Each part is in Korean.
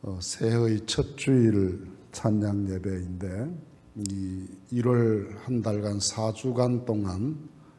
새해의 첫 주일 찬양 예배인데 이 1월 한 달간 4주간 동안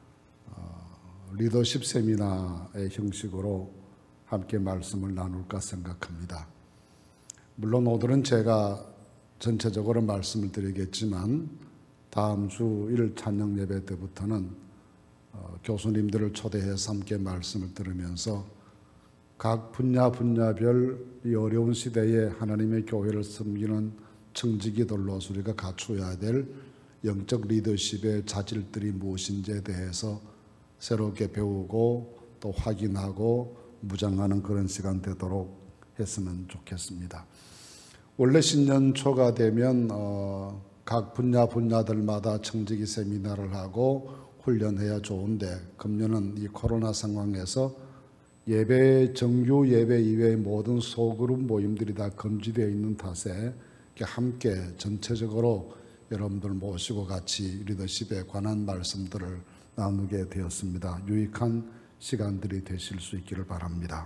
리더십 세미나의 형식으로 함께 말씀을 나눌까 생각합니다. 물론 오늘은 제가 전체적으로 말씀을 드리겠지만 다음 주 1일 찬양 예배 때부터는 교수님들을 초대해서 함께 말씀을 들으면서 각 분야별 이 어려운 시대에 하나님의 교회를 섬기는 청지기들로서 우리가 갖추어야 될 영적 리더십의 자질들이 무엇인지에 대해서 새롭게 배우고 또 확인하고 무장하는 그런 시간 되도록 했으면 좋겠습니다. 원래 신년 초가 되면 각 분야들마다 청지기 세미나를 하고 훈련해야 좋은데 금년은 이 코로나 상황에서 정규 예배 이외의 모든 소그룹 모임들이 다 금지되어 있는 탓에 함께 전체적으로 여러분들 모시고 같이 리더십에 관한 말씀들을 나누게 되었습니다. 유익한 시간들이 되실 수 있기를 바랍니다.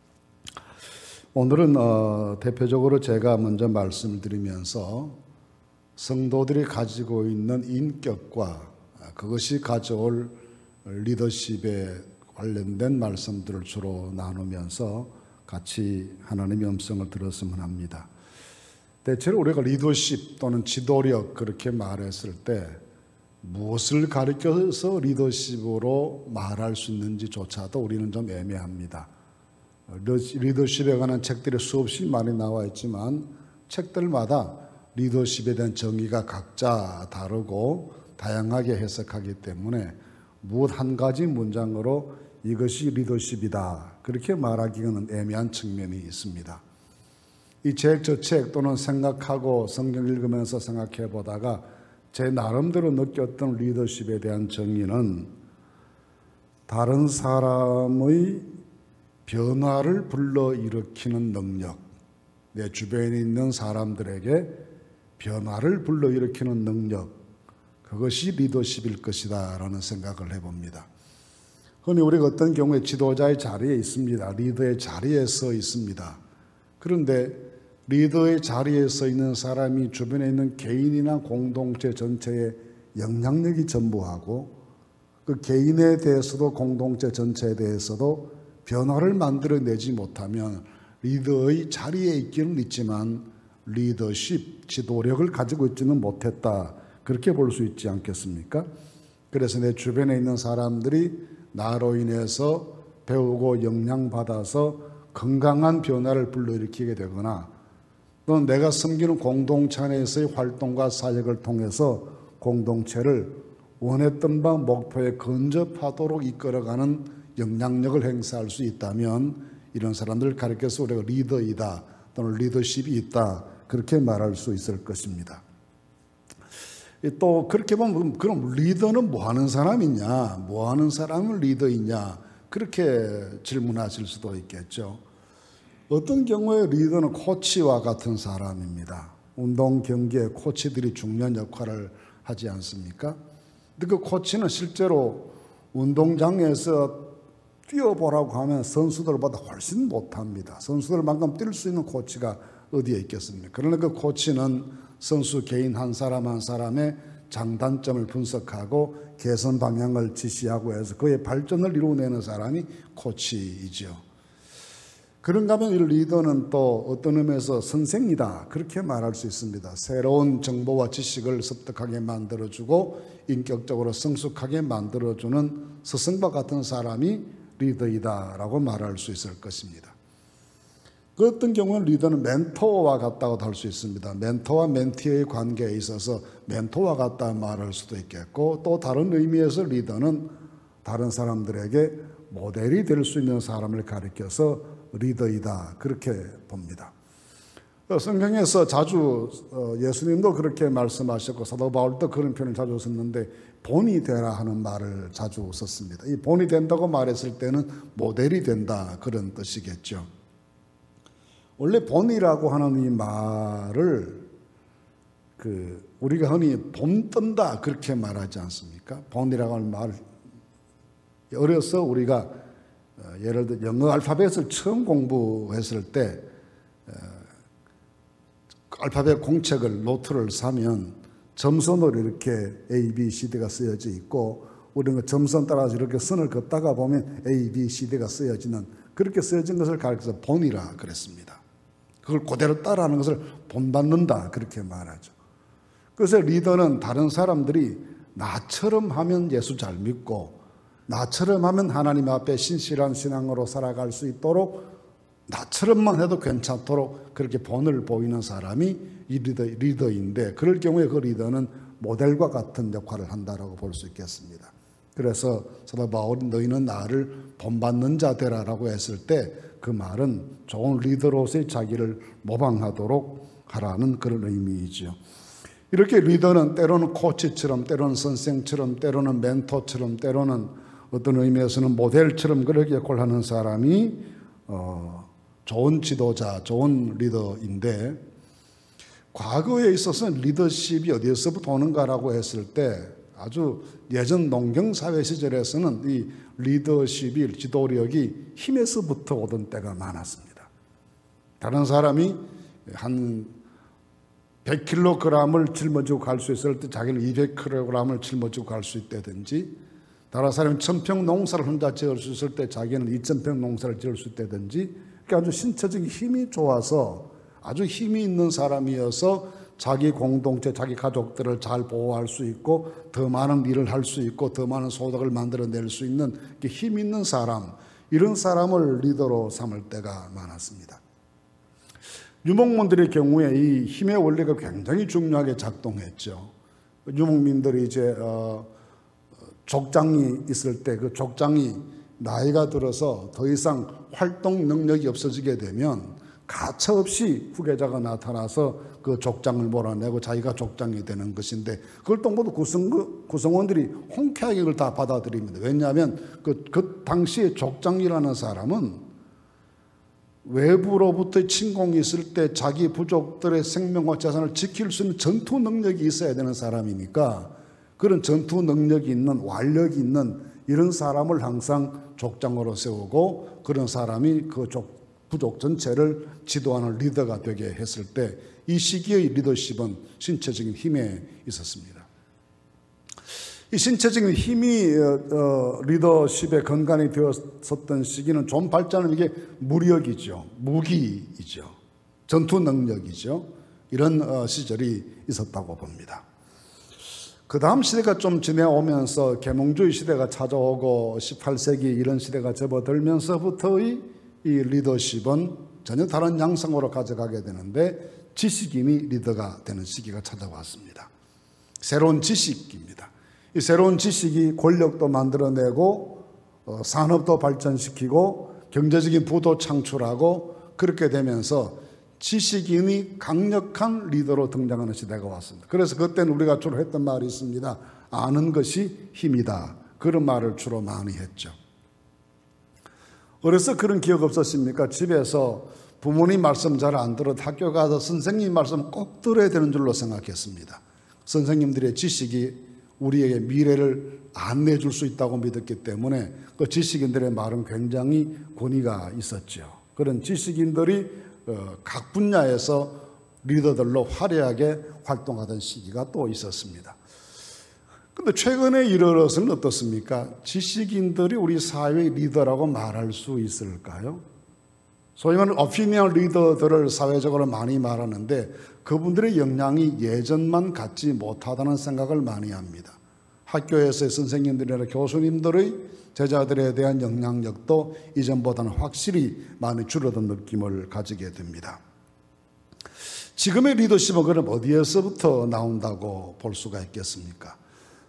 오늘은 대표적으로 제가 먼저 말씀을 드리면서 성도들이 가지고 있는 인격과 그것이 가져올 리더십에 관련된 말씀들을 주로 나누면서 같이 하나님의 음성을 들었으면 합니다. 대체로 우리가 리더십 또는 지도력 그렇게 말했을 때 무엇을 가리켜서 리더십으로 말할 수 있는지조차도 우리는 좀 애매합니다. 리더십에 관한 책들이 수없이 많이 나와 있지만 책들마다 리더십에 대한 정의가 각자 다르고 다양하게 해석하기 때문에 무엇 한 가지 문장으로 이것이 리더십이다 그렇게 말하기는 애매한 측면이 있습니다. 이 책 저 책 또는 생각하고 성경 읽으면서 생각해 보다가 제 나름대로 느꼈던 리더십에 대한 정의는 다른 사람의 변화를 불러일으키는 능력, 내 주변에 있는 사람들에게 변화를 불러일으키는 능력, 그것이 리더십일 것이다 라는 생각을 해봅니다. 흔히 우리가 어떤 경우에 지도자의 자리에 있습니다. 리더의 자리에 서 있습니다. 그런데 리더의 자리에 서 있는 사람이 주변에 있는 개인이나 공동체 전체에 영향력이 전무하고 그 개인에 대해서도 공동체 전체에 대해서도 변화를 만들어내지 못하면 리더의 자리에 있기는 있지만 리더십, 지도력을 가지고 있지는 못했다. 그렇게 볼 수 있지 않겠습니까? 그래서 내 주변에 있는 사람들이 나로 인해서 배우고 영향받아서 건강한 변화를 불러일으키게 되거나 또는 내가 섬기는 공동체 안에서의 활동과 사역을 통해서 공동체를 원했던 바 목표에 근접하도록 이끌어가는 영향력을 행사할 수 있다면 이런 사람들을 가리켜서 우리가 리더이다 또는 리더십이 있다 그렇게 말할 수 있을 것입니다. 또 그렇게 보면 그럼 리더는 뭐 하는 사람이냐, 뭐 하는 사람은 리더이냐 그렇게 질문하실 수도 있겠죠. 어떤 경우에 리더는 코치와 같은 사람입니다. 운동 경기에 코치들이 중요한 역할을 하지 않습니까? 근데 그 코치는 실제로 운동장에서 뛰어보라고 하면 선수들보다 훨씬 못합니다. 선수들만큼 뛸 수 있는 코치가 어디에 있겠습니까? 그러나 그 코치는 선수 개인 한 사람 한 사람의 장단점을 분석하고 개선 방향을 지시하고 해서 그의 발전을 이루어내는 사람이 코치이죠. 그런가 하면 이 리더는 또 어떤 의미에서 선생이다 그렇게 말할 수 있습니다. 새로운 정보와 지식을 습득하게 만들어주고 인격적으로 성숙하게 만들어주는 스승과 같은 사람이 리더이다라고 말할 수 있을 것입니다. 그 어떤 경우는 리더는 멘토와 같다고도 할 수 있습니다. 멘토와 멘티의 관계에 있어서 멘토와 같다 말할 수도 있겠고 또 다른 의미에서 리더는 다른 사람들에게 모델이 될 수 있는 사람을 가리켜서 리더이다 그렇게 봅니다. 성경에서 자주 예수님도 그렇게 말씀하셨고 사도 바울도 그런 표현을 자주 썼는데 본이 되라 하는 말을 자주 썼습니다. 이 본이 된다고 말했을 때는 모델이 된다 그런 뜻이겠죠. 원래 본이라고 하는 이 말을 우리가 흔히 본 뜬다 그렇게 말하지 않습니까? 본이라고 하는 말 어려서 우리가 예를 들어 영어 알파벳을 처음 공부했을 때 알파벳 공책을 노트를 사면 점선으로 이렇게 A, B, C, D가 쓰여져 있고 우리는 그 점선 따라서 이렇게 선을 긋다가 보면 A, B, C, D가 쓰여지는 그렇게 쓰여진 것을 가르쳐서 본이라 그랬습니다. 그걸 그대로 따라하는 것을 본받는다 그렇게 말하죠. 그래서 리더는 다른 사람들이 나처럼 하면 예수 잘 믿고 나처럼 하면 하나님 앞에 신실한 신앙으로 살아갈 수 있도록 나처럼만 해도 괜찮도록 그렇게 본을 보이는 사람이 이 리더인데 그럴 경우에 그 리더는 모델과 같은 역할을 한다라고 볼 수 있겠습니다. 그래서 사도 바울이 너희는 나를 본받는 자 되라라고 했을 때 그 말은 좋은 리더로서의 자기를 모방하도록 하라는 그런 의미이죠. 이렇게 리더는 때로는 코치처럼 때로는 선생처럼 때로는 멘토처럼 때로는 어떤 의미에서는 모델처럼 그렇게 역할을 하는 사람이 좋은 지도자, 좋은 리더인데 과거에 있어서는 리더십이 어디에서부터 오는가라고 했을 때 아주 예전 농경사회 시절에서는 이 리더십이 지도력이 힘에서부터 오던 때가 많았습니다. 다른 사람이 한 100kg을 짊어지고 갈 수 있을 때 자기는 200kg을 짊어지고 갈 수 있다든지 다른 사람이 1000평 농사를 혼자 지을 수 있을 때 자기는 2000평 농사를 지을 수 있다든지 그러니까 아주 신체적인 힘이 좋아서 아주 힘이 있는 사람이어서 자기 공동체, 자기 가족들을 잘 보호할 수 있고 더 많은 일을 할 수 있고 더 많은 소득을 만들어낼 수 있는 힘 있는 사람, 이런 사람을 리더로 삼을 때가 많았습니다. 유목민들의 경우에 이 힘의 원리가 굉장히 중요하게 작동했죠. 유목민들이 이제 족장이 있을 때 그 족장이 나이가 들어서 더 이상 활동 능력이 없어지게 되면 가차없이 후계자가 나타나서 그 족장을 몰아내고 자기가 족장이 되는 것인데 그걸 또 모두 구성원들이 홍쾌하게 그걸 다 받아들입니다. 왜냐하면 그 당시에 족장이라는 사람은 외부로부터 침공이 있을 때 자기 부족들의 생명과 재산을 지킬 수 있는 전투 능력이 있어야 되는 사람이니까 그런 전투 능력이 있는 완력이 있는 이런 사람을 항상 족장으로 세우고 그런 사람이 그 부족 전체를 지도하는 리더가 되게 했을 때 이 시기의 리더십은 신체적인 힘에 있었습니다. 이 신체적인 힘이 리더십의 근간이 되었었던 시기는 좀 발전은 이게 무력이죠. 무기이죠. 전투 능력이죠. 이런 시절이 있었다고 봅니다. 그 다음 시대가 좀 지내오면서 계몽주의 시대가 찾아오고 18세기 이런 시대가 접어들면서부터의 이 리더십은 전혀 다른 양상으로 가져가게 되는데 지식인이 리더가 되는 시기가 찾아왔습니다. 새로운 지식입니다. 이 새로운 지식이 권력도 만들어내고 산업도 발전시키고 경제적인 부도 창출하고 그렇게 되면서 지식인이 강력한 리더로 등장하는 시대가 왔습니다. 그래서 그때는 우리가 주로 했던 말이 있습니다. 아는 것이 힘이다. 그런 말을 주로 많이 했죠. 어려서 그런 기억 없었습니까? 집에서 부모님 말씀 잘 안 들어도 학교 가서 선생님 말씀 꼭 들어야 되는 줄로 생각했습니다. 선생님들의 지식이 우리에게 미래를 안내해 줄 수 있다고 믿었기 때문에 그 지식인들의 말은 굉장히 권위가 있었죠. 그런 지식인들이 각 분야에서 리더들로 화려하게 활동하던 시기가 또 있었습니다. 그런데 최근에 이르러서는 어떻습니까? 지식인들이 우리 사회의 리더라고 말할 수 있을까요? 소위 말하는 오피니언 리더들을 사회적으로 많이 말하는데 그분들의 역량이 예전만 같지 못하다는 생각을 많이 합니다. 학교에서의 선생님들이나 교수님들의 제자들에 대한 영향력도 이전보다는 확실히 많이 줄어든 느낌을 가지게 됩니다. 지금의 리더십은 그럼 어디에서부터 나온다고 볼 수가 있겠습니까?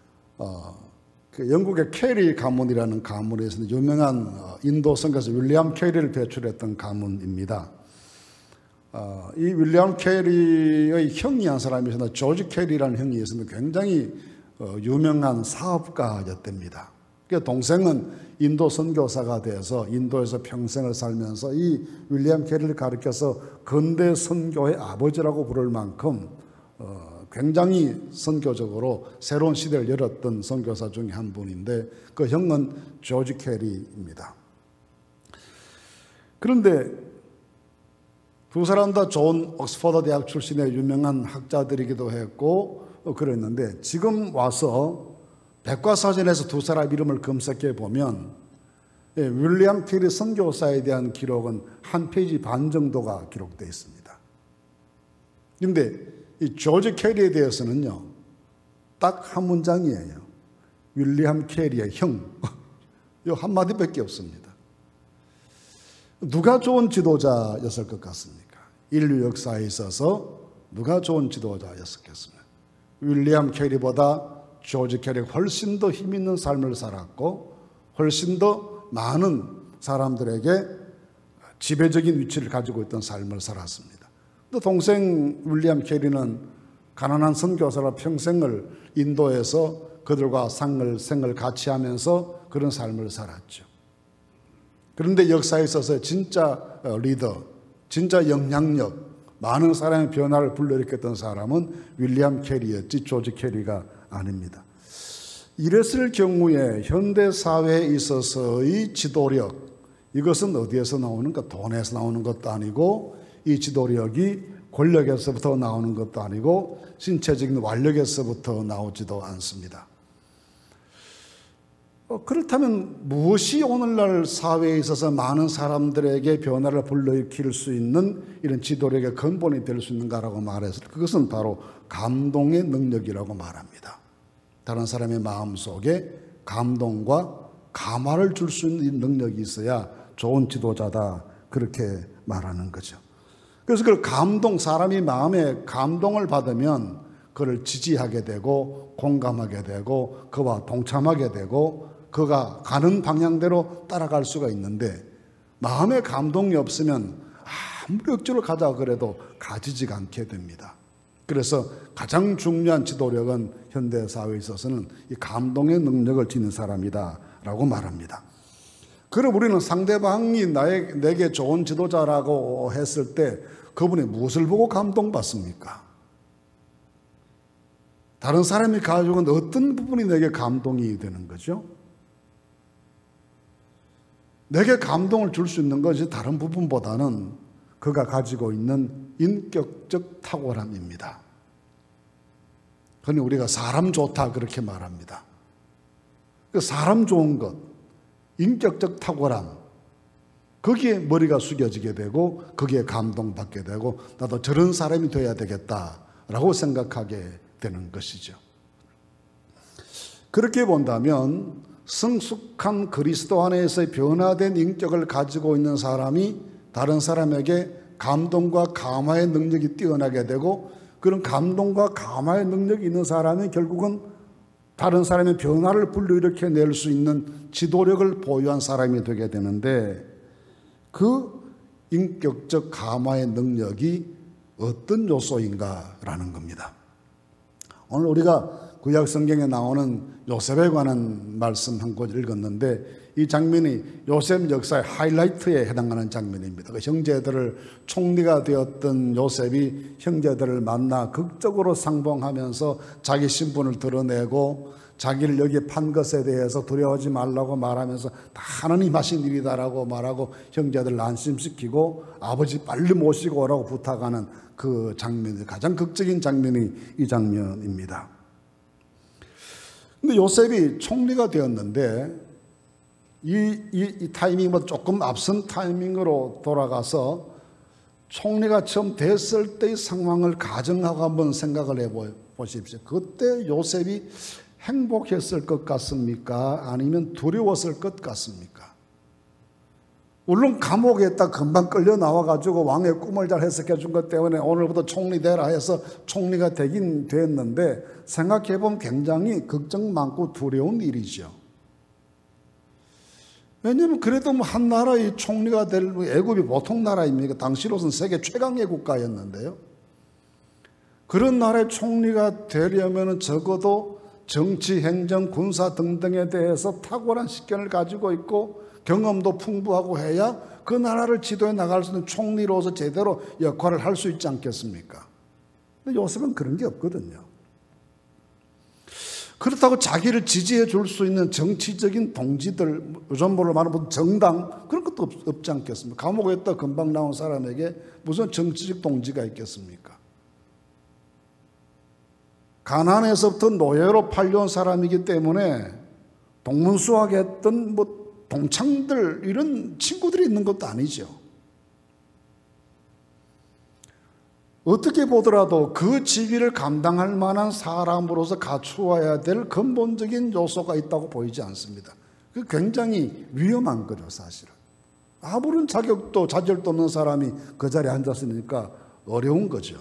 그 영국의 캐리 가문이라는 가문에서는 유명한 인도 선교사 윌리엄 캐리를 배출했던 가문입니다. 이 윌리엄 캐리의 형이 한 사람이 있었는데 조지 캐리라는 형이 있었는데 굉장히 유명한 사업가였답니다. 동생은 인도 선교사가 돼서 인도에서 평생을 살면서 이 윌리엄 캐리를 가르쳐서 근대 선교의 아버지라고 부를 만큼 굉장히 선교적으로 새로운 시대를 열었던 선교사 중에 한 분인데 그 형은 조지 캐리입니다. 그런데 두 사람 다 좋은 옥스퍼드 대학 출신의 유명한 학자들이기도 했고 그랬는데 지금 와서 백과사전에서 두 사람 이름을 검색해 보면 윌리엄 캐리 선교사에 대한 기록은 한 페이지 반 정도가 기록되어 있습니다. 그런데 이 조지 캐리에 대해서는요, 딱 한 문장이에요. 윌리엄 캐리의 형. 이 한마디밖에 없습니다. 누가 좋은 지도자였을 것 같습니까? 인류 역사에 있어서 누가 좋은 지도자였겠습니까? 윌리엄 캐리보다 조지 캐리가 훨씬 더 힘 있는 삶을 살았고 훨씬 더 많은 사람들에게 지배적인 위치를 가지고 있던 삶을 살았습니다. 또 동생 윌리엄 캐리는 가난한 선교사로 평생을 인도에서 그들과 생을 같이 하면서 그런 삶을 살았죠. 그런데 역사에 있어서 진짜 리더, 진짜 영향력, 많은 사람의 변화를 불러일으켰던 사람은 윌리엄 캐리였지 조지 캐리가 아닙니다. 이랬을 경우에 현대사회에 있어서의 지도력, 이것은 어디에서 나오는가? 돈에서 나오는 것도 아니고 이 지도력이 권력에서부터 나오는 것도 아니고 신체적인 완력에서부터 나오지도 않습니다. 그렇다면 무엇이 오늘날 사회에 있어서 많은 사람들에게 변화를 불러일으킬 수 있는 이런 지도력의 근본이 될 수 있는가라고 말해서 그것은 바로 감동의 능력이라고 말합니다. 다른 사람의 마음속에 감동과 감화를 줄 수 있는 능력이 있어야 좋은 지도자다, 그렇게 말하는 거죠. 그래서 그 감동, 사람이 마음에 감동을 받으면 그를 지지하게 되고 공감하게 되고 그와 동참하게 되고 그가 가는 방향대로 따라갈 수가 있는데 마음에 감동이 없으면 아무리 억지로 가자 그래도 가지지가 않게 됩니다. 그래서 가장 중요한 지도력은 현대사회에 있어서는 이 감동의 능력을 지닌 사람이다라고 말합니다. 그럼 우리는 상대방이 내게 좋은 지도자라고 했을 때 그분이 무엇을 보고 감동받습니까? 다른 사람이 가지고 있는 어떤 부분이 내게 감동이 되는 거죠? 내게 감동을 줄 수 있는 것이 다른 부분보다는 그가 가지고 있는 인격적 탁월함입니다. 그러니 우리가 사람 좋다 그렇게 말합니다. 사람 좋은 것, 인격적 탁월함, 거기에 머리가 숙여지게 되고 거기에 감동받게 되고 나도 저런 사람이 되어야 되겠다라고 생각하게 되는 것이죠. 그렇게 본다면 성숙한 그리스도 안에서의 변화된 인격을 가지고 있는 사람이 다른 사람에게 감동과 감화의 능력이 뛰어나게 되고 그런 감동과 감화의 능력이 있는 사람이 결국은 다른 사람의 변화를 불러일으켜낼 수 있는 지도력을 보유한 사람이 되게 되는데 그 인격적 감화의 능력이 어떤 요소인가라는 겁니다. 오늘 우리가 구약 성경에 나오는 요셉에 관한 말씀 한 곳 읽었는데 이 장면이 요셉 역사의 하이라이트에 해당하는 장면입니다. 그 형제들을 총리가 되었던 요셉이 형제들을 만나 극적으로 상봉하면서 자기 신분을 드러내고 자기를 여기에 판 것에 대해서 두려워하지 말라고 말하면서 다 하나님 하신 일이다라고 말하고 형제들을 안심시키고 아버지 빨리 모시고 오라고 부탁하는 그 장면이 가장 극적인 장면이 이 장면입니다. 근데 요셉이 총리가 되었는데 이 타이밍보다 조금 앞선 타이밍으로 돌아가서 총리가 처음 됐을 때의 상황을 가정하고 한번 생각을 해보십시오. 그때 요셉이 행복했을 것 같습니까? 아니면 두려웠을 것 같습니까? 물론 감옥에 있다 금방 끌려 나와가지고 왕의 꿈을 잘 해석해 준 것 때문에 오늘부터 총리 되라 해서 총리가 되긴 됐는데 생각해보면 굉장히 걱정 많고 두려운 일이죠. 왜냐하면 그래도 한 나라의 총리가 될 애굽이 보통 나라입니까? 당시로서는 세계 최강의 국가였는데요. 그런 나라의 총리가 되려면 적어도 정치, 행정, 군사 등등에 대해서 탁월한 식견을 가지고 있고 경험도 풍부하고 해야 그 나라를 지도해 나갈 수 있는 총리로서 제대로 역할을 할 수 있지 않겠습니까? 근데 요셉은 그런 게 없거든요. 그렇다고 자기를 지지해 줄 수 있는 정치적인 동지들, 요즘으로 말하면 정당, 그런 것도 없지 않겠습니까? 감옥에 있다 금방 나온 사람에게 무슨 정치적 동지가 있겠습니까? 가난에서부터 노예로 팔려온 사람이기 때문에 동문수학했던 동창들, 이런 친구들이 있는 것도 아니죠. 어떻게 보더라도 그 직위를 감당할 만한 사람으로서 갖추어야 될 근본적인 요소가 있다고 보이지 않습니다. 그 굉장히 위험한 거죠, 사실은. 아무런 자격도 자질도 없는 사람이 그 자리에 앉았으니까 어려운 거죠.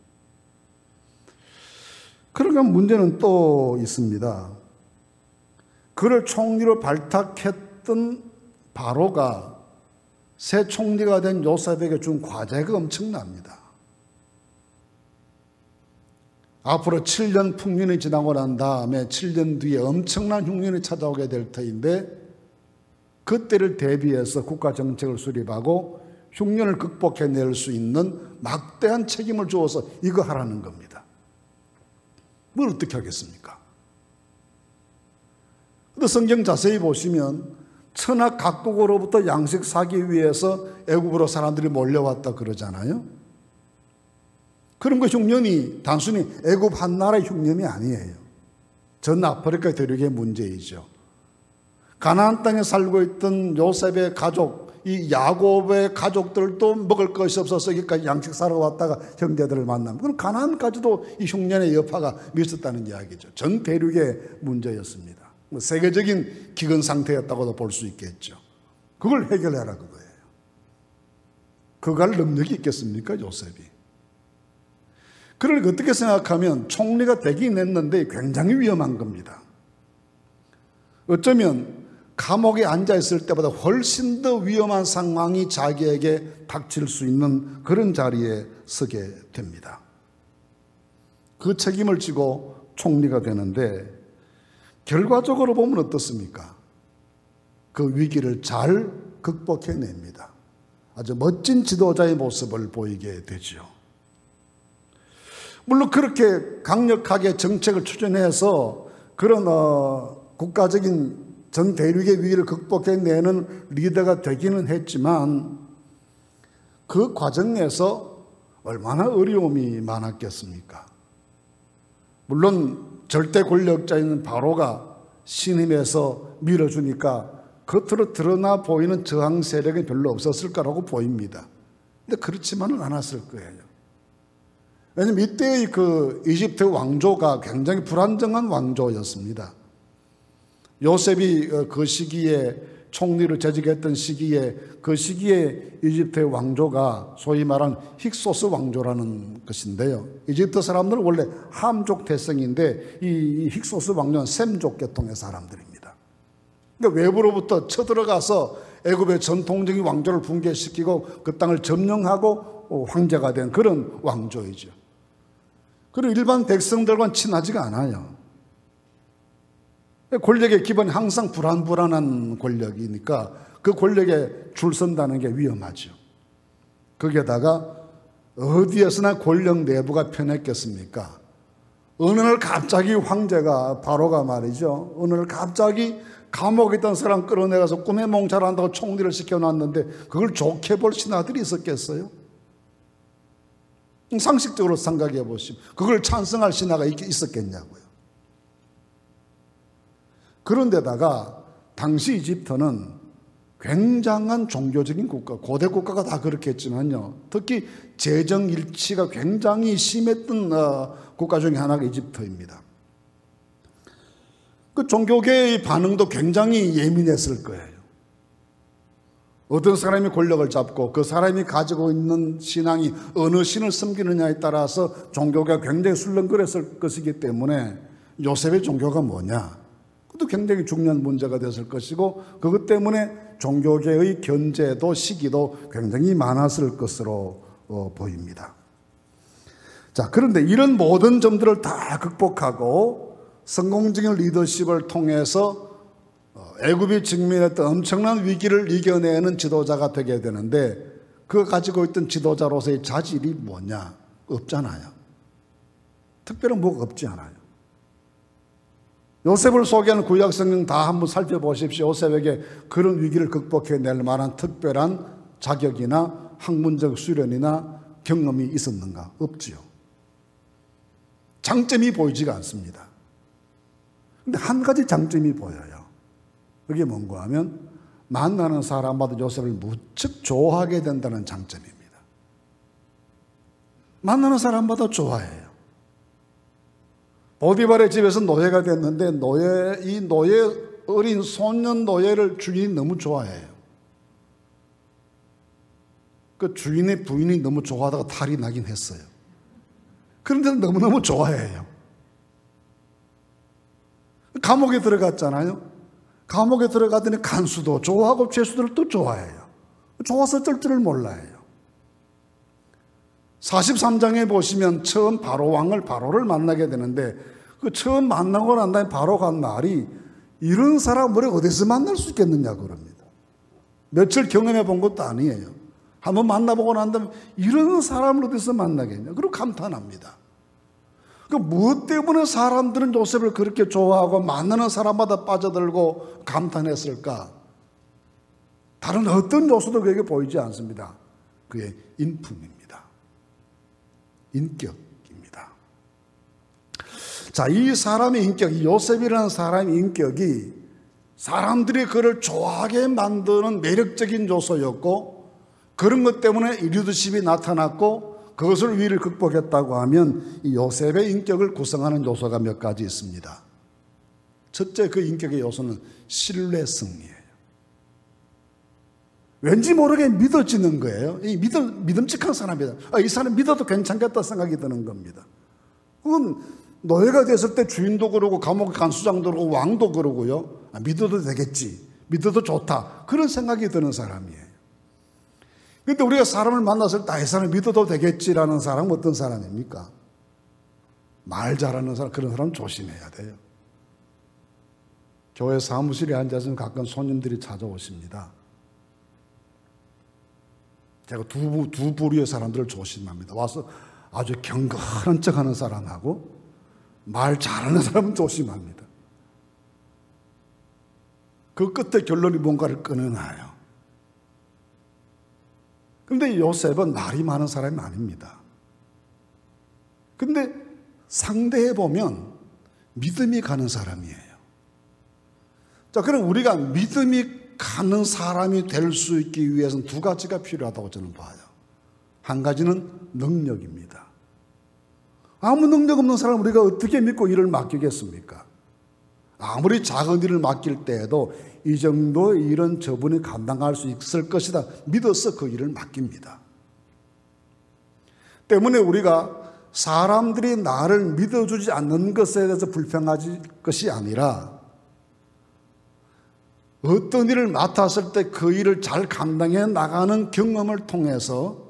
그러니까 문제는 또 있습니다. 그를 총리로 발탁했던 바로가 새 총리가 된 요셉에게 준 과제가 엄청납니다. 앞으로 7년 풍년이 지나고 난 다음에 7년 뒤에 엄청난 흉년이 찾아오게 될 터인데, 그때를 대비해서 국가 정책을 수립하고 흉년을 극복해낼 수 있는 막대한 책임을 주어서 이거 하라는 겁니다. 뭘 어떻게 하겠습니까? 근데 성경 자세히 보시면 천하 각국으로부터 양식 사기 위해서 애굽으로 사람들이 몰려왔다 그러잖아요. 그런 그 흉년이 단순히 애굽 한 나라의 흉년이 아니에요. 전 아프리카 대륙의 문제이죠. 가나안 땅에 살고 있던 요셉의 가족, 이 야곱의 가족들도 먹을 것이 없어서 여기까지 양식 사러 왔다가 형제들을 만나면, 그럼 가나안까지도 이 흉년의 여파가 미쳤다는 이야기죠. 전 대륙의 문제였습니다. 세계적인 기근 상태였다고도 볼 수 있겠죠. 그걸 해결해라 그거예요. 그거 할 능력이 있겠습니까, 요셉이? 그러니까 어떻게 생각하면 총리가 되긴 했는데 굉장히 위험한 겁니다. 어쩌면 감옥에 앉아있을 때보다 훨씬 더 위험한 상황이 자기에게 닥칠 수 있는 그런 자리에 서게 됩니다. 그 책임을 지고 총리가 되는데 결과적으로 보면 어떻습니까? 그 위기를 잘 극복해냅니다. 아주 멋진 지도자의 모습을 보이게 되죠. 물론 그렇게 강력하게 정책을 추진해서 그런 국가적인 전 대륙의 위기를 극복해내는 리더가 되기는 했지만, 그 과정에서 얼마나 어려움이 많았겠습니까? 물론 절대 권력자인 바로가 신임해서 밀어주니까 겉으로 드러나 보이는 저항 세력이 별로 없었을 거라고 보입니다. 근데 그렇지만은 않았을 거예요. 왜냐하면 이때의 그 이집트 왕조가 굉장히 불안정한 왕조였습니다. 요셉이 그 시기에 총리로 재직했던 시기에, 그 시기에 이집트의 왕조가 소위 말하는 힉소스 왕조라는 것인데요. 이집트 사람들은 원래 함족 태생인데 이 힉소스 왕조는 셈족 계통의 사람들입니다. 그러니까 외부로부터 쳐들어가서 애굽의 전통적인 왕조를 붕괴시키고 그 땅을 점령하고 황제가 된 그런 왕조이죠. 그리고 일반 백성들과는 친하지가 않아요. 권력의 기본이 항상 불안한 권력이니까 그 권력에 줄 선다는 게 위험하죠. 거기에다가 어디에서나 권력 내부가 편했겠습니까? 어느 날 갑자기 황제가, 바로가 말이죠, 어느 날 갑자기 감옥에 있던 사람 끌어내가서 꿈에 몽찰한다고 총리를 시켜놨는데 그걸 좋게 볼 신하들이 있었겠어요? 상식적으로 생각해 보시면 그걸 찬성할 신하가 있었겠냐고요. 그런데다가 당시 이집트는 굉장한 종교적인 국가, 고대 국가가 다 그렇겠지만요, 특히 재정 일치가 굉장히 심했던 국가 중에 하나가 이집트입니다. 그 종교계의 반응도 굉장히 예민했을 거예요. 어떤 사람이 권력을 잡고 그 사람이 가지고 있는 신앙이 어느 신을 섬기느냐에 따라서 종교가 굉장히 술렁거렸을 것이기 때문에 요셉의 종교가 뭐냐, 그것도 굉장히 중요한 문제가 됐을 것이고, 그것 때문에 종교계의 견제도 시기도 굉장히 많았을 것으로 보입니다. 자, 그런데 이런 모든 점들을 다 극복하고 성공적인 리더십을 통해서 애굽이 직면했던 엄청난 위기를 이겨내는 지도자가 되게 되는데, 그 가지고 있던 지도자로서의 자질이 뭐냐? 없잖아요. 특별한 뭐가 없지 않아요. 요셉을 소개하는 구약 성경 다 한번 살펴보십시오. 요셉에게 그런 위기를 극복해낼 만한 특별한 자격이나 학문적 수련이나 경험이 있었는가? 없지요. 장점이 보이지가 않습니다. 근데 한 가지 장점이 보여요. 그게 뭔가 하면 만나는 사람마다 요셉을 무척 좋아하게 된다는 장점입니다. 만나는 사람마다 좋아해요. 보디발의 집에서 노예가 됐는데 이 노예, 어린 소년 노예를 주인이 너무 좋아해요. 그 주인의 부인이 너무 좋아하다가 탈이 나긴 했어요. 그런데 너무너무 좋아해요. 감옥에 들어갔잖아요. 감옥에 들어가더니 간수도 좋아하고 죄수들을 또 좋아해요. 좋아서 어쩔 줄을 몰라요. 43장에 보시면 처음 바로를 만나게 되는데 그 처음 만나고 난 다음에 바로가 말이 이런 사람 우리가 어디서 만날 수 있겠느냐고 그럽니다. 며칠 경험해 본 것도 아니에요. 한번 만나보고 난 다음에 이런 사람을 어디서 만나겠냐. 그리고 감탄합니다. 그 무엇 때문에 사람들은 요셉을 그렇게 좋아하고 만나는 사람마다 빠져들고 감탄했을까? 다른 어떤 요소도 그에게 보이지 않습니다. 그의 인품입니다. 인격입니다. 자, 이 사람의 인격, 이 요셉이라는 사람의 인격이 사람들이 그를 좋아하게 만드는 매력적인 요소였고 그런 것 때문에 리더십이 나타났고 그것을 위를 극복했다고 하면 이 요셉의 인격을 구성하는 요소가 몇 가지 있습니다. 첫째, 그 인격의 요소는 신뢰성이에요. 왠지 모르게 믿어지는 거예요. 이 믿음직한 사람이다. 이 사람 믿어도 괜찮겠다 생각이 드는 겁니다. 그건 노예가 됐을 때 주인도 그러고 감옥 간수장도 그러고 왕도 그러고요. 믿어도 되겠지. 믿어도 좋다. 그런 생각이 드는 사람이에요. 그런데 우리가 사람을 만났을 때 이 사람 믿어도 되겠지라는 사람은 어떤 사람입니까? 말 잘하는 사람, 그런 사람 조심해야 돼요. 교회 사무실에 앉아서 가끔 손님들이 찾아오십니다. 제가 두 부류의 사람들을 조심합니다. 와서 아주 경건한 척하는 사람하고 말 잘하는 사람은 조심합니다. 그 끝에 결론이 뭔가를 끊어놔요. 그런데 요셉은 말이 많은 사람이 아닙니다. 그런데 상대해보면 믿음이 가는 사람이에요. 자, 그럼 우리가 믿음이 가는 사람이 될 수 있기 위해서는 두 가지가 필요하다고 저는 봐요. 한 가지는 능력입니다. 아무 능력 없는 사람 우리가 어떻게 믿고 일을 맡기겠습니까? 아무리 작은 일을 맡길 때에도 이 정도의 일은 저분이 감당할 수 있을 것이다 믿어서 그 일을 맡깁니다. 때문에 우리가 사람들이 나를 믿어주지 않는 것에 대해서 불평할 것이 아니라 어떤 일을 맡았을 때 그 일을 잘 감당해 나가는 경험을 통해서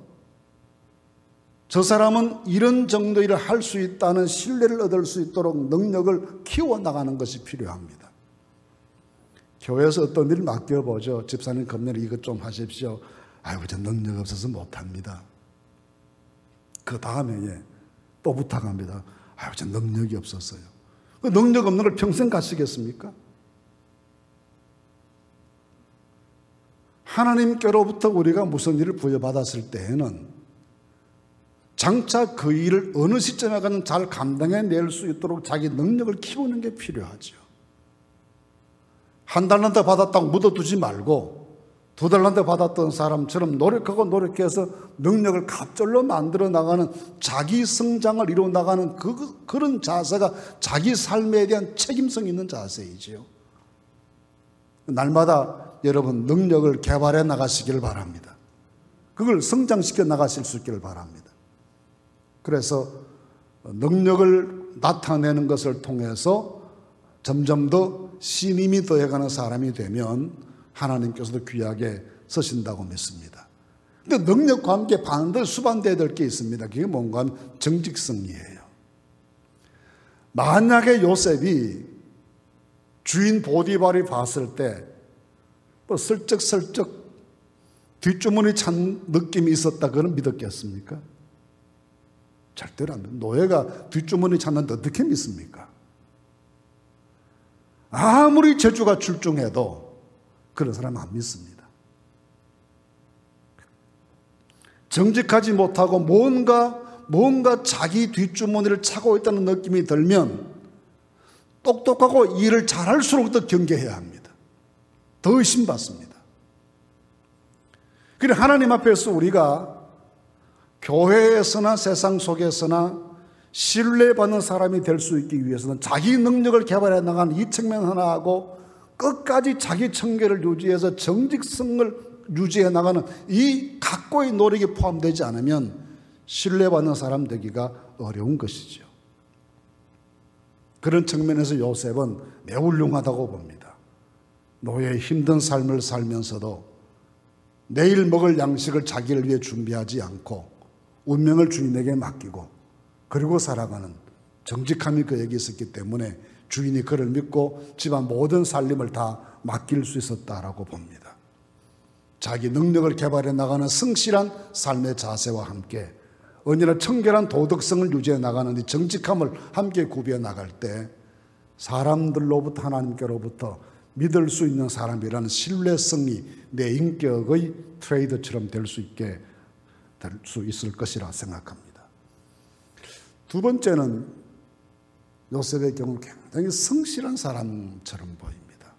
저 사람은 이런 정도 일을 할 수 있다는 신뢰를 얻을 수 있도록 능력을 키워나가는 것이 필요합니다. 교회에서 어떤 일을 맡겨보죠. 집사님 금년에 이것 좀 하십시오. 아이고 저 능력 없어서 못합니다. 그 다음에 또 부탁합니다. 아이고 저 능력이 없었어요. 그 능력 없는 걸 평생 가시겠습니까? 하나님께로부터 우리가 무슨 일을 부여받았을 때에는 장차 그 일을 어느 시점에 가든 잘 감당해낼 수 있도록 자기 능력을 키우는 게 필요하죠. 한 달란트 받았다고 묻어두지 말고 두 달란트 받았던 사람처럼 노력하고 노력해서 능력을 갑절로 만들어 나가는 자기 성장을 이루어 나가는 그런 자세가 자기 삶에 대한 책임성 있는 자세이지요. 날마다 여러분 능력을 개발해 나가시기를 바랍니다. 그걸 성장시켜 나가실 수 있기를 바랍니다. 그래서 능력을 나타내는 것을 통해서 점점 더 신임이 더해가는 사람이 되면 하나님께서도 귀하게 서신다고 믿습니다. 그런데 능력과 함께 반드시 수반되어야 될 게 있습니다. 그게 뭔가 하면 정직성이에요. 만약에 요셉이 주인 보디발이 봤을 때 슬쩍슬쩍 뒷주머니 찬 느낌이 있었다 그는 믿었겠습니까? 절대로 안 됩니다. 노예가 뒷주머니 찾는데 어떻게 믿습니까? 아무리 재주가 출중해도 그런 사람 안 믿습니다. 정직하지 못하고 뭔가 자기 뒷주머니를 차고 있다는 느낌이 들면 똑똑하고 일을 잘할수록 더 경계해야 합니다. 더 의심받습니다. 그래 하나님 앞에서 우리가 교회에서나 세상 속에서나 신뢰받는 사람이 될 수 있기 위해서는 자기 능력을 개발해 나가는 이 측면 하나하고 끝까지 자기 청계를 유지해서 정직성을 유지해 나가는 이 각고의 노력이 포함되지 않으면 신뢰받는 사람 되기가 어려운 것이죠. 그런 측면에서 요셉은 매우 훌륭하다고 봅니다. 노예의 힘든 삶을 살면서도 내일 먹을 양식을 자기를 위해 준비하지 않고 운명을 주인에게 맡기고 그리고 살아가는 정직함이 그에게 있었기 때문에 주인이 그를 믿고 집안 모든 살림을 다 맡길 수 있었다라고 봅니다. 자기 능력을 개발해 나가는 성실한 삶의 자세와 함께 언제나 청결한 도덕성을 유지해 나가는 이 정직함을 함께 구비해 나갈 때 사람들로부터 하나님께로부터 믿을 수 있는 사람이라는 신뢰성이 내 인격의 트레이드처럼 될 수 있을 것이라 생각합니다. 두 번째는 요셉의 경우 굉장히 성실한 사람처럼 보입니다.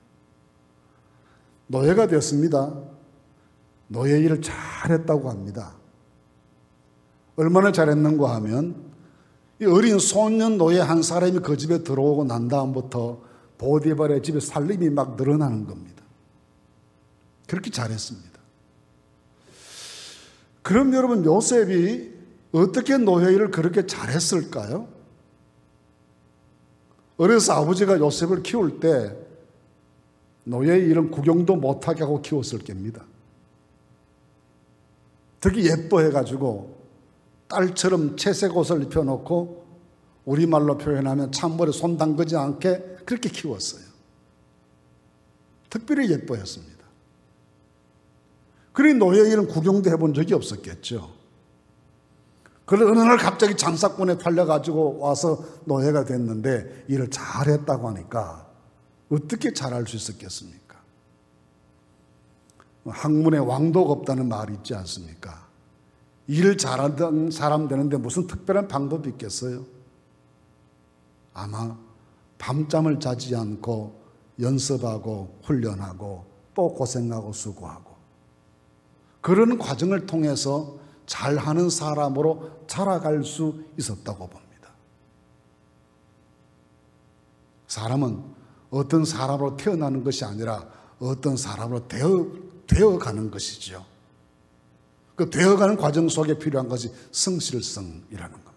노예가 됐습니다. 노예 일을 잘했다고 합니다. 얼마나 잘했는가 하면 이 어린 소년 노예 한 사람이 그 집에 들어오고 난 다음부터 보디발의 집에 살림이 막 늘어나는 겁니다. 그렇게 잘했습니다. 그럼 여러분 요셉이 어떻게 노예 일을 그렇게 잘했을까요? 어려서 아버지가 요셉을 키울 때 노예 일은 구경도 못하게 하고 키웠을 겁니다. 되게 예뻐해가지고 딸처럼 채색 옷을 입혀놓고 우리말로 표현하면 찬물에 손 담그지 않게 그렇게 키웠어요. 특별히 예뻐했습니다. 그러니 노예 일은 구경도 해본 적이 없었겠죠. 그런데 어느 날 갑자기 장사꾼에 팔려가지고 와서 노예가 됐는데 일을 잘했다고 하니까 어떻게 잘할 수 있었겠습니까? 학문에 왕도가 없다는 말이 있지 않습니까? 일을 잘하던 사람 되는데 무슨 특별한 방법이 있겠어요? 아마 밤잠을 자지 않고 연습하고 훈련하고 또 고생하고 수고하고 그런 과정을 통해서 잘하는 사람으로 자라갈 수 있었다고 봅니다. 사람은 어떤 사람으로 태어나는 것이 아니라 어떤 사람으로 되어가는 것이죠. 그 되어가는 과정 속에 필요한 것이 성실성이라는 겁니다.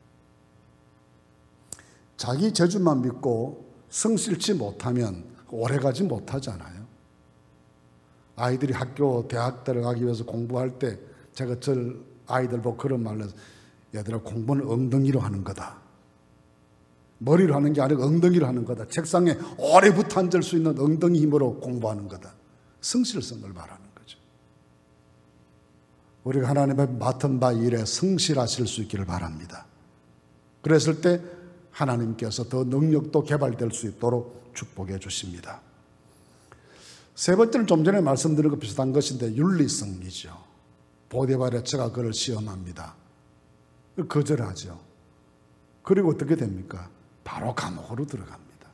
자기 재주만 믿고 성실치 못하면 오래가지 못하잖아요. 아이들이 학교, 대학 들어가기 위해서 공부할 때 제가 아이들 보고 그런 말을 해서 얘들아 공부는 엉덩이로 하는 거다. 머리로 하는 게 아니고 엉덩이로 하는 거다. 책상에 오래 붙어 앉을 수 있는 엉덩이 힘으로 공부하는 거다. 성실성을 말하는 거죠. 우리가 하나님 앞에 맡은 바 일에 성실하실 수 있기를 바랍니다. 그랬을 때 하나님께서 더 능력도 개발될 수 있도록 축복해 주십니다. 세 번째는 좀 전에 말씀드린 것 비슷한 것인데 윤리성이죠. 보디발의 처가 그를 시험합니다. 거절하죠. 그리고 어떻게 됩니까? 바로 감옥으로 들어갑니다.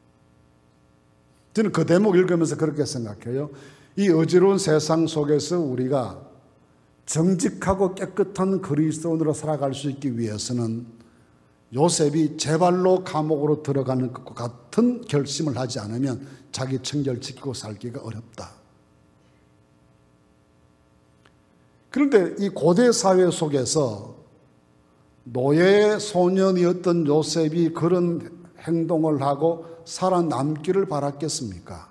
저는 그 대목 읽으면서 그렇게 생각해요. 이 어지러운 세상 속에서 우리가 정직하고 깨끗한 그리스도인으로 살아갈 수 있기 위해서는 요셉이 제발로 감옥으로 들어가는 것과 같은 결심을 하지 않으면 자기 청결 지키고 살기가 어렵다. 그런데 이 고대 사회 속에서 노예 소년이었던 요셉이 그런 행동을 하고 살아남기를 바랐겠습니까?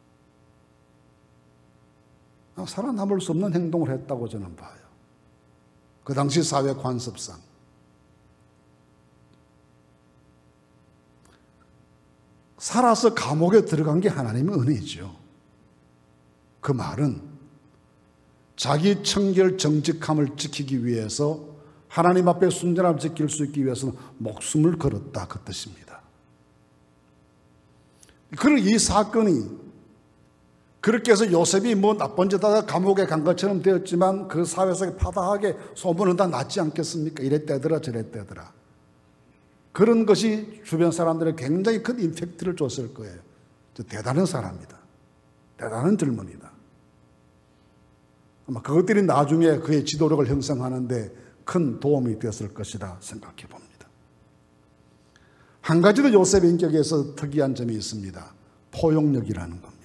살아남을 수 없는 행동을 했다고 저는 봐요. 그 당시 사회 관습상. 살아서 감옥에 들어간 게 하나님의 은혜죠. 그 말은 자기 청결 정직함을 지키기 위해서 하나님 앞에 순전함을 지킬 수 있기 위해서는 목숨을 걸었다 그 뜻입니다. 그런 이 사건이 그렇게 해서 요셉이 뭐 나쁜 짓 하다 감옥에 간 것처럼 되었지만 그 사회 속에 파다하게 소문은 다 났지 않겠습니까? 이랬대더라 저랬대더라. 그런 것이 주변 사람들에게 굉장히 큰 임팩트를 줬을 거예요. 대단한 사람이다. 대단한 젊은이다. 아마 그것들이 나중에 그의 지도력을 형성하는데 큰 도움이 되었을 것이라 생각해 봅니다. 한 가지도 요셉의 인격에서 특이한 점이 있습니다. 포용력이라는 겁니다.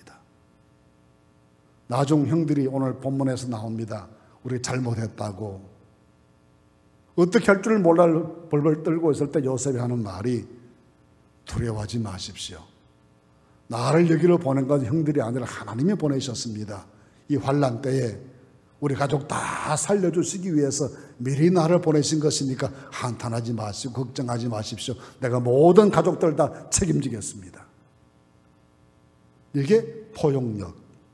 나중 형들이 오늘 본문에서 나옵니다. 우리 잘못했다고. 어떻게 할 줄 몰라 벌벌 떨고 있을 때 요셉이 하는 말이 두려워하지 마십시오. 나를 여기로 보낸 건 형들이 아니라 하나님이 보내셨습니다. 이 환난 때에 우리 가족 다 살려주시기 위해서 미리 나를 보내신 것이니까 한탄하지 마시고 걱정하지 마십시오. 내가 모든 가족들 다 책임지겠습니다. 이게 포용력입니다.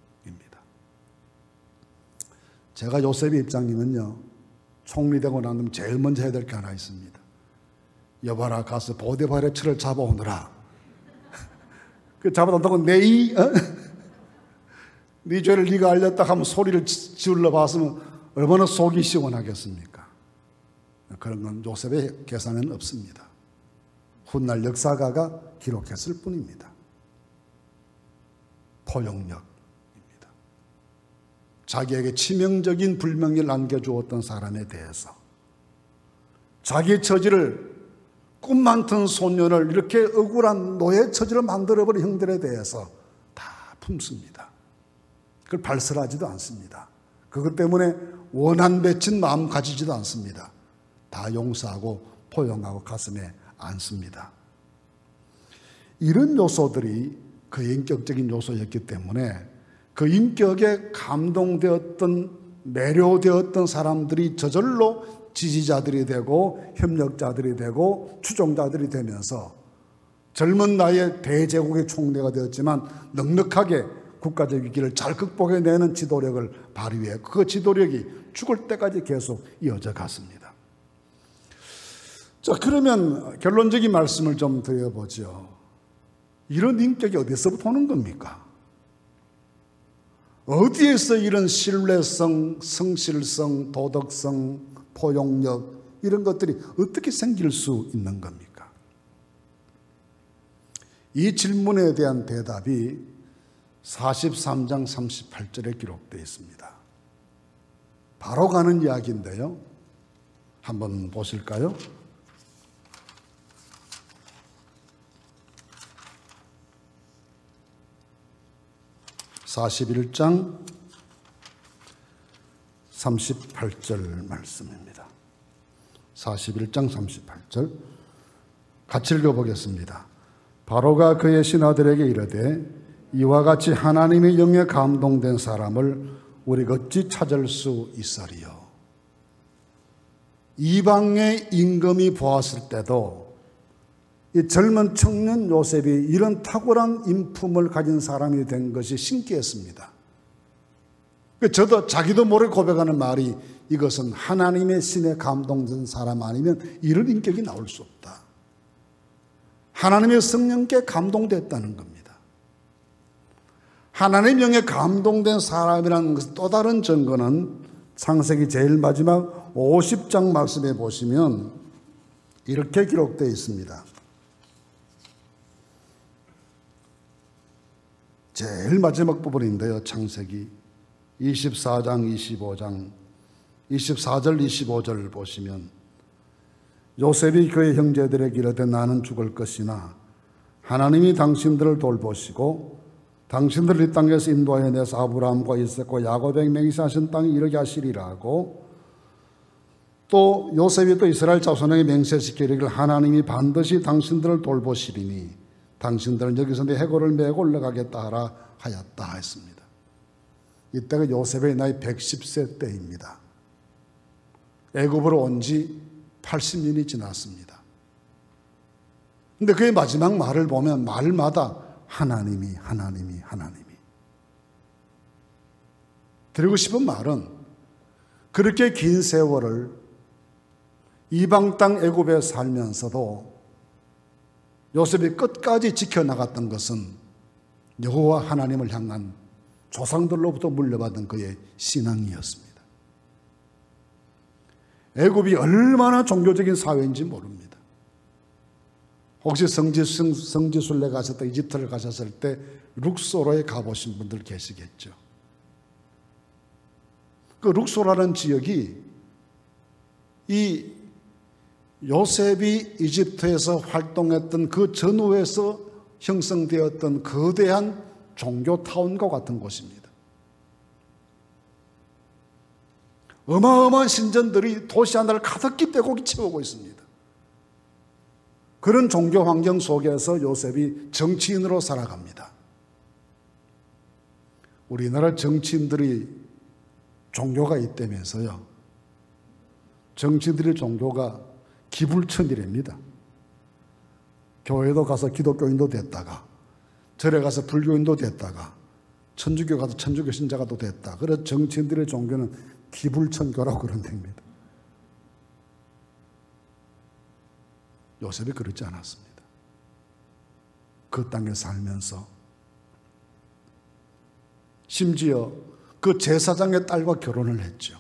제가 요셉의 입장이면요, 총리 되고 난 다음에 제일 먼저 해야 될 게 하나 있습니다. 여봐라, 가서 보디발의 철을 잡아오느라. 그 잡아온다고 네 죄를 네가 알렸다 하면 소리를 지을러 봤으면 얼마나 속이 시원하겠습니까? 그런 건 요셉의 계산에는 없습니다. 훗날 역사가가 기록했을 뿐입니다. 포용력입니다. 자기에게 치명적인 불명예를 안겨주었던 사람에 대해서 자기 처지를 꿈 많던 소년을 이렇게 억울한 노예 처지로 만들어버린 형들에 대해서 다 품습니다. 그걸 발설하지도 않습니다. 그것 때문에 원한 맺힌 마음 가지지도 않습니다. 다 용서하고 포용하고 가슴에 안습니다. 이런 요소들이 그의 인격적인 요소였기 때문에 그 인격에 감동되었던, 매료되었던 사람들이 저절로 지지자들이 되고 협력자들이 되고 추종자들이 되면서 젊은 나이에 대제국의 총리가 되었지만 넉넉하게 국가적 위기를 잘 극복해내는 지도력을 발휘해 그 지도력이 죽을 때까지 계속 이어져 갔습니다. 자, 그러면 결론적인 말씀을 좀 드려보죠. 이런 인격이 어디서부터 오는 겁니까? 어디에서 이런 신뢰성, 성실성, 도덕성, 포용력 이런 것들이 어떻게 생길 수 있는 겁니까? 이 질문에 대한 대답이 43장 38절에 기록되어 있습니다. 바로 가는 이야기인데요. 한번 보실까요? 41장 38절 말씀입니다. 41장 38절 같이 읽어보겠습니다. 바로가 그의 신하들에게 이르되 이와 같이 하나님의 영에 감동된 사람을 우리가 어찌 찾을 수 있으리요. 이방의 임금이 보았을 때도 이 젊은 청년 요셉이 이런 탁월한 인품을 가진 사람이 된 것이 신기했습니다. 저도 자기도 모르게 고백하는 말이 이것은 하나님의 신에 감동된 사람 아니면 이런 인격이 나올 수 없다. 하나님의 성령께 감동됐다는 겁니다. 하나님의 영에 감동된 사람이라는 것은 또 다른 증거는 창세기 제일 마지막 50장 말씀에 보시면 이렇게 기록되어 있습니다. 제일 마지막 부분인데요. 창세기 24장 25장 24절 25절 보시면 요셉이 그의 형제들에게 이르되 나는 죽을 것이나 하나님이 당신들을 돌보시고 당신들을 이 땅에서 인도하여 내서 아브라함과 이삭과 야곱에게 맹세하신 땅에 이르게 하시리라 하고 또 요셉이 또 이스라엘 자손에게 맹세시키기를 하나님이 반드시 당신들을 돌보시리니 당신들은 여기서 내 해골을 메고 올라가겠다 하라 하였다 했습니다. 이때가 요셉의 나이 110세 때입니다. 애굽으로 온 지 80년이 지났습니다. 그런데 그의 마지막 말을 보면 말마다 하나님이 드리고 싶은 말은 그렇게 긴 세월을 이방 땅 애굽에 살면서도 요셉이 끝까지 지켜나갔던 것은 여호와 하나님을 향한 조상들로부터 물려받은 그의 신앙이었습니다. 애굽이 얼마나 종교적인 사회인지 모릅니다. 혹시 성지순례 가셨다 이집트를 가셨을 때 룩소로에 가보신 분들 계시겠죠. 그 룩소라는 지역이 이 요셉이 이집트에서 활동했던 그 전후에서 형성되었던 거대한 종교타운과 같은 곳입니다. 어마어마한 신전들이 도시 하나를 가득히 빼곡히 채우고 있습니다. 그런 종교 환경 속에서 요셉이 정치인으로 살아갑니다. 우리나라 정치인들이 종교가 있다면서요. 정치인들의 종교가 기불천이랍니다. 교회도 가서 기독교인도 됐다가, 절에 가서 불교인도 됐다가, 천주교 가서 천주교 신자가 또 됐다. 그래서 정치인들의 종교는 기불천교라고 그런답니다. 요셉이 그렇지 않았습니다. 그 땅에 살면서 심지어 그 제사장의 딸과 결혼을 했죠.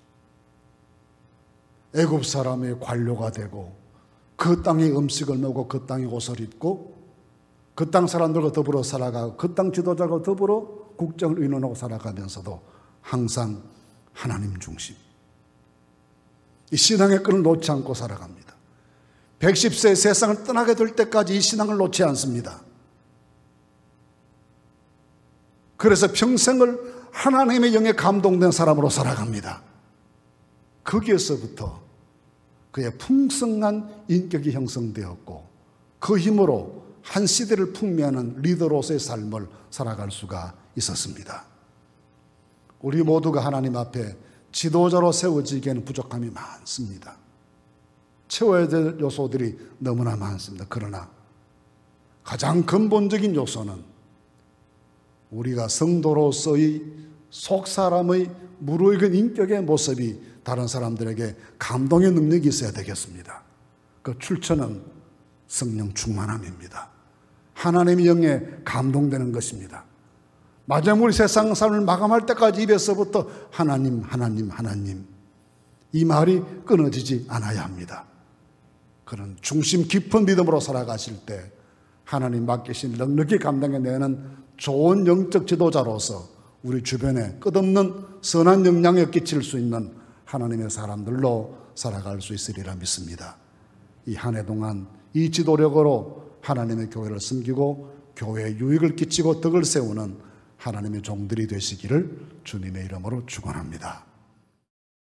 애굽 사람의 관료가 되고 그 땅의 음식을 먹고 그 땅의 옷을 입고 그 땅 사람들과 더불어 살아가고 그 땅 지도자와 더불어 국정을 의논하고 살아가면서도 항상 하나님 중심, 이 신앙의 끈을 놓지 않고 살아갑니다. 110세 세상을 떠나게 될 때까지 이 신앙을 놓지 않습니다. 그래서 평생을 하나님의 영에 감동된 사람으로 살아갑니다. 거기에서부터 그의 풍성한 인격이 형성되었고 그 힘으로 한 시대를 풍미하는 리더로서의 삶을 살아갈 수가 있었습니다. 우리 모두가 하나님 앞에 지도자로 세워지기에는 부족함이 많습니다. 채워야 될 요소들이 너무나 많습니다. 그러나 가장 근본적인 요소는 우리가 성도로서의 속사람의 무르익은 인격의 모습이 다른 사람들에게 감동의 능력이 있어야 되겠습니다. 그 출처는 성령 충만함입니다. 하나님의 영에 감동되는 것입니다. 마지막 우리 세상 삶을 마감할 때까지 입에서부터 하나님, 하나님, 하나님, 이 말이 끊어지지 않아야 합니다. 그런 중심 깊은 믿음으로 살아가실 때 하나님 맡기신 넉넉히 감당해내는 좋은 영적 지도자로서 우리 주변에 끝없는 선한 영향을 끼칠 수 있는 하나님의 사람들로 살아갈 수 있으리라 믿습니다. 이 한 해 동안 이 지도력으로 하나님의 교회를 섬기고 교회에 유익을 끼치고 덕을 세우는 하나님의 종들이 되시기를 주님의 이름으로 축원합니다.